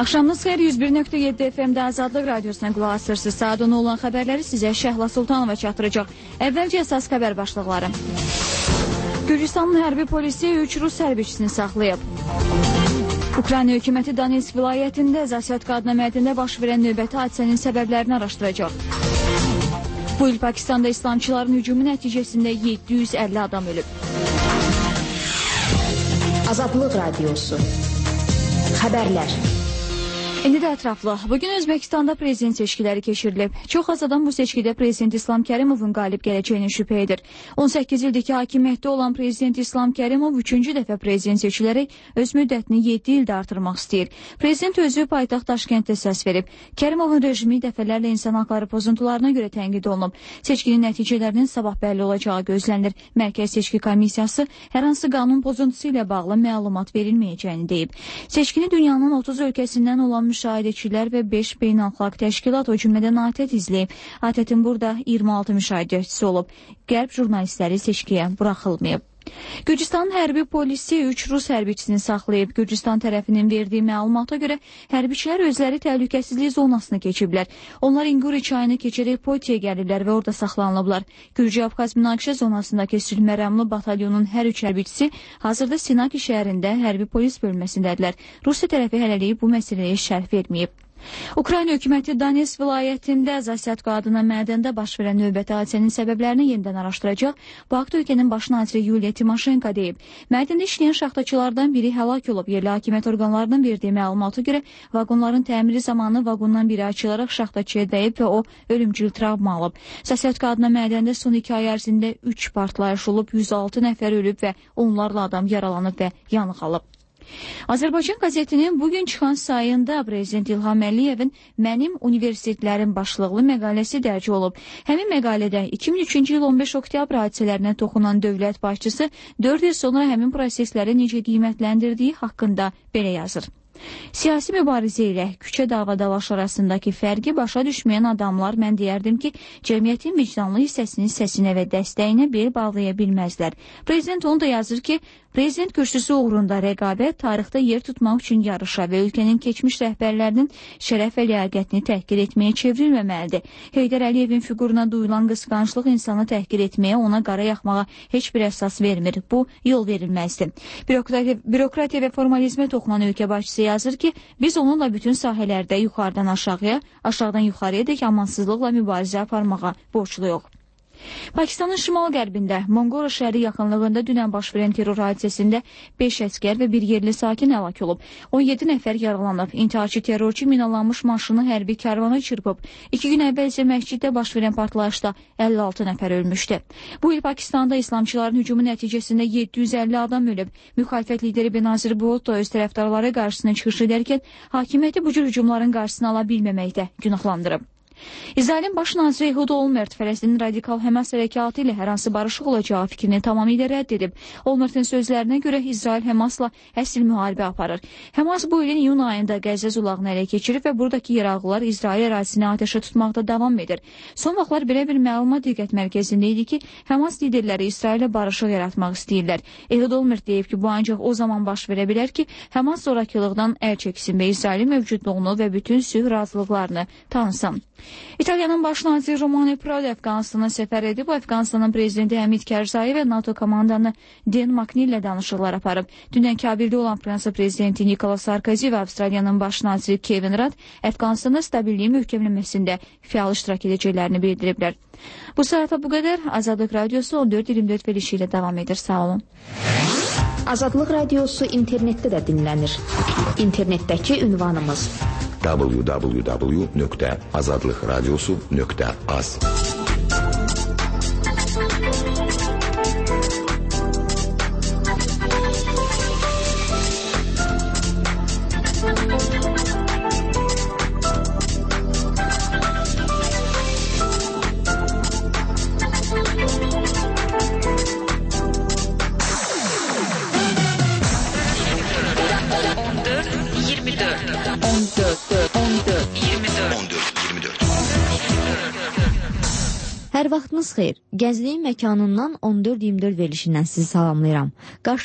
Axşamınız xeyir, 101.7 FM-də Azadlıq Radiosuna qulaq asırsınız. Saat 10 olan xəbərləri sizə Şəhla Sultanova çatdıracaq. Əvvəlcə əsas xəbər başlıqları. Gürcüstanın hərbi polisi 3 Rus hərbiçisini saxlayıb. Ukrayna hökuməti Donetsk vilayətində Zasyatka adına mədəndə baş verən növbəti hadisənin səbəblərini araşdıracaq. Bu il Pakistanda İslamçıların hücumu nəticəsində 750 adam ölüb. Azadlıq Radiosu. Xəbərlər. İndi də ətraflı. Bugün Özbəkistanda prezident seçkiləri keçirilib. Çox az adam bu seçkidə prezident İslam Kərimovun qalib gələcəyini şübhə edir. 18 ildir ki, hakimiyyətdə olan prezident İslam Kərimov 3-cü dəfə prezident seçilərək öz müddətini 7 ildə artırmaq istəyir. Prezident özü paytaxt Daşkənddə səs verib. Kərimovun rejimi dəfələrlə insan haqları pozuntularına görə tənqid olunub. Seçkinin nəticələrinin sabah bəlli olacağı gözlənilir. Mərkəz Seçki Komissiyası hər hansı qanun pozuntusu ilə bağlı məlumat verilməyəcəyini deyib. Seçkini dünyanın 30 ölkəsindən olan müşahidəçilər və 5 beynəlxalq təşkilat, o cümlədən ATƏT izləyib. ATƏT-in burada 26 müşahidəçisi olub. Qərb jurnalistləri seçkiyə buraxılmayıb. Gürcüstanın hərbi polisi 3 Rus hərbiçisini saxlayıb. Gürcüstan tərəfinin verdiyi məlumata görə hərbiçilər özləri təhlükəsizlik zonasını keçiblər. Onlar İnguri çayını keçərək Potiyə gəliblər və orada saxlanılıblar. Gürcü-Abxaz münaqişə zonasındakı sülh məramlı batalyonun hər 3 hərbiçisi hazırda Sinaki şəhərində hərbi polis bölməsindədirlər. Rusiya tərəfi hələlik bu məsələyə şərh verməyib. Ukrayna hökuməti Donetsk vilayətində Zasyatka adına mədəndə baş verən növbəti hadisənin səbəblərini yenidən araşdıracaq. Bu haqda ölkənin baş naziri Yuliya Timoşenko deyib. Mədəndə işləyən şaxtaçılardan biri həlak olub. Yerli hakimiyyət orqanlarının verdiyi məlumata görə vaqonların təmiri zamanı vaqondan biri açılaraq şaxtaçıya dəyib və o ölümcül travma alıb. Zasyatka adına mədəndə son 2 ay ərzində 3 partlayış olub, 106 nəfər ölüb və onlarla adam yaralanıb və yanıq alıb. Azərbaycan qəzetinin bugün çıxan sayında prezident İlham Əliyevin Mənim universitetlərin başlıqlı məqaləsi dərc olub. Həmin məqalədə 2003-cü il 15 oktyabr hadisələrinə toxunan dövlət başçısı 4 il sonra həmin prosesləri necə qiymətləndirdiyi haqqında belə yazır. Siyasi mübarizə ilə küçə davadalaş arasındakı fərqi başa düşməyən adamlar mən deyərdim ki, cəmiyyətin vicdanlı hissəsinin səsinə və dəstəyinə bel bağlaya bilməzlər. Prezident onu da yazır ki, prezident kürsüsü uğrunda rəqabət tarixdə yer tutmaq üçün yarışa və ölkənin keçmiş rəhbərlərinin şərəf və liyaqətini təhqir etməyə çevrilməməlidir. Heydər Əliyevin fiquruna duyulan qısqanclıq insanı təhqir etməyə, ona qara yaxmağa heç bir əsas vermir. Bu yol verilməzdir. Bürokratiya və formalizmə toxunan ölkə başçısı yazır ki, biz onunla bütün sahələrdə yuxarıdan aşağıya, aşağıdan yuxarıya dək amansızlıqla mübarizə aparmağa borcluyuq. Pakistanın şimal-qərbində Monqora şəhəri yaxınlığında dünən baş verən terror hadisəsində 5 əskər və bir yerli sakin həlak olub. 17 nəfər yaralanıb. İntiharçı terrorçu minalanmış maşını hərbi karvana çırpıb. 2 gün əvvəl isə məsciddə baş verən partlayışda 56 nəfər ölmüşdü. Bu il Pakistanda İslamçıların hücumu nəticəsində 750 adam ölüb. Müxalifət lideri Benazir Bhutto öz tərəfdarları qarşısına çıxış edərkən hakimiyyəti bu cür hücumların qarşısını ala bilməməkdə günahlandırıb. İsrailin baş naziri Ehud Olmert Fələstinin radikal Həmas hərəkatı ilə hər hansı barışıq olacağı fikrini tamamilə rədd edib. Olmertin sözlərinə görə İsrail Həmasla əsl müharibə aparır. Həmas bu ilin iyun ayında Qəzza zolağını ələ keçirib və buradakı yeraltılar İsrail ərazisini atəşə tutmaqda davam edir. Son vaxtlar belə bir məlumat diqqət mərkəzində idi ki, Həmas liderləri İsrailə barışıq yaratmaq istəyirlər. Ehud Olmert deyib ki, bu ancaq o zaman baş verə bilər ki, Həmas zorakılıqdan əl çəksin və İsrailin mövcudluğunu və bütün sülh razılıqlarını tanısın. İtaliyanın baş naziri Romano Prodi Əfqanistana səfər edib. Əfqanistanın prezidenti Həmid Karzai və NATO komandanı Dan Makni ilə danışıqlar aparıb. Dünən Kabildə olan Fransa prezidenti Nikola Sarkozy və Avstraliyanın baş naziri Kevin Rudd Əfqanistanda stabilliyi möhkəmlənməsində fəal iştirak edəcəklərini bildiriblər. Bu saata bu qədər. Azadlıq Radiosu 14-24 verilişi ilə davam edir. Sağ olun. Azadlıq Radiosu internetdə də dinlənir. İnternetdəki ünvanımız www.azadlıqradiosu.az. Hər vaxtınız xeyir. Gəncliyin məkanından 14-24 verilişindən sizi salamlayıram.